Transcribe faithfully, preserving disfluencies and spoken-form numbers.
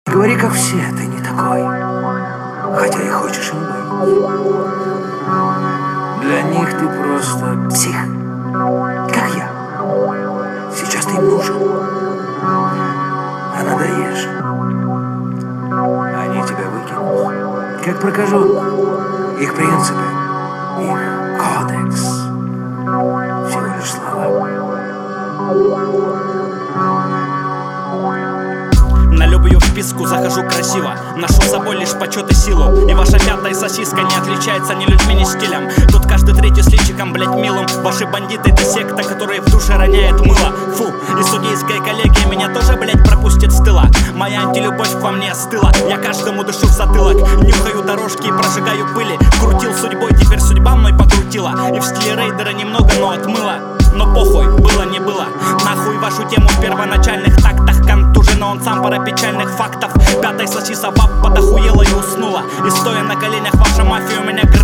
Говори, как все, ты не такой, хотя и хочешь им быть. Для них ты просто псих, как я. Сейчас ты им нужен, а надоешь, они тебя выкинут. Как прокажу их принципы, их кодекс, всего лишь слова. На любую вписку захожу красиво, ношу с собой лишь почет и силу. И ваша пятая сосиска не отличается ни людьми, ни стилем. Тут каждый третий с личиком, блять, милым. Ваши бандиты — это секта, которая в душе роняет мыло. Фу, и судейская коллегия меня тоже, блять, пропустит с тыла. Моя антилюбовь к вам не остыла, я каждому дышу в затылок. Нюхаю дорожки и прожигаю пыли. Крутил судьбой, теперь судьба мной покрутила. И в стиле рейдера немного, но отмыла. Но похуй, было не было. Нахуй вашу тему в первоначальных тактах. Контужена он сам пара печальных фактов. Пятая сосиса вап подохуела и уснула. И стоя на коленях ваша мафия у меня